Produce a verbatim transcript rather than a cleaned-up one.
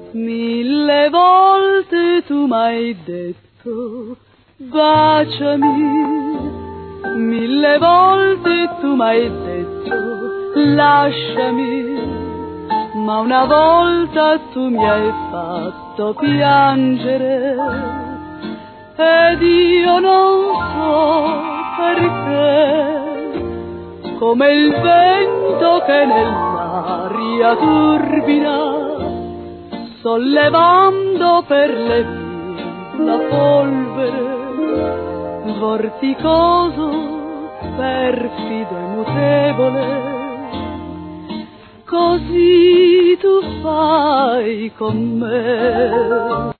Mille volte tu m'hai detto baciami, mille volte tu m'hai detto lasciami, ma una volta tu mi hai fatto piangere ed io non so perché, come il vento che nell'aria turbina, sollevando per le vie la polvere, vorticoso, perfido e mutevole, così tu fai con me.